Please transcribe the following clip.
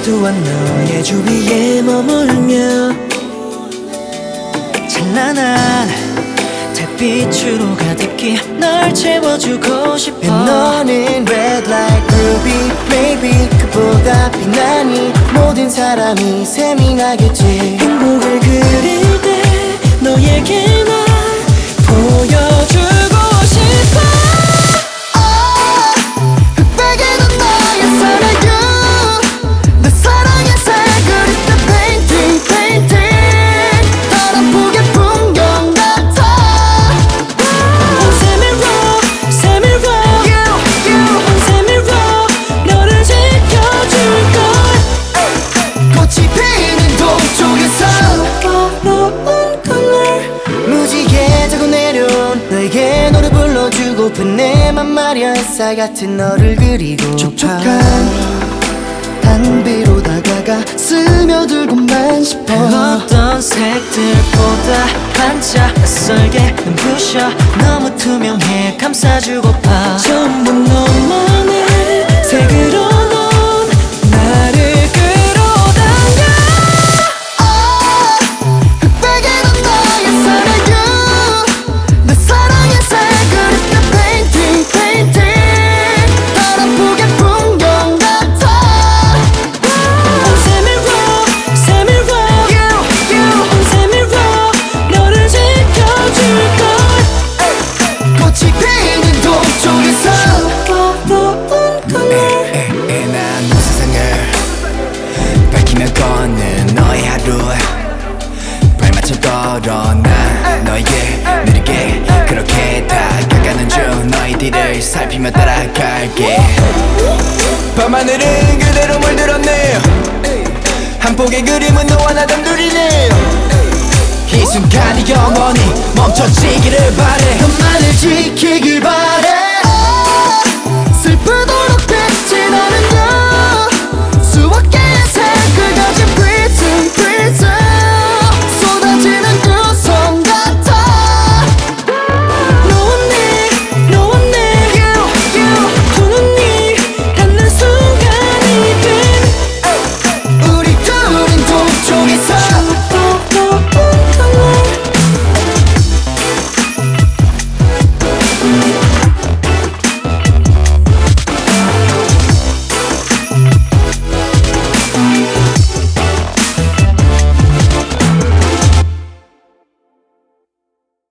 두원 너의 주위에 머물며 찬란한 달빛으로 가득히 널 채워주고 싶어. And 너는 red like ruby baby 그보다 빛나니 모든 사람이 세민하겠지. 행복을 그릴 때 너에게 날 보여주고 싶어. 너에게 노래 불러주고픈 내 맘 말야 햇살 같은 너를 그리고 촉촉한 단비로 다가가 스며들고만 싶어. 어떤 색들보다 반짝 낯설게 눈부셔 너무 투명해 감싸주고파. 전부 너만의 색으로 넌 나를 끌어당겨. 걷는 너의 하루 발맞춰 걸어 난 너에게 느리게 그렇게 다가가는 중 너의 뒤를 살피며 따라갈게. 밤하늘은 그대로 물들었네. 한 폭의 그림은 너와 나 단둘이네. 이 순간이 영원히 멈춰지기를 바래. 너만을 지키길 바래.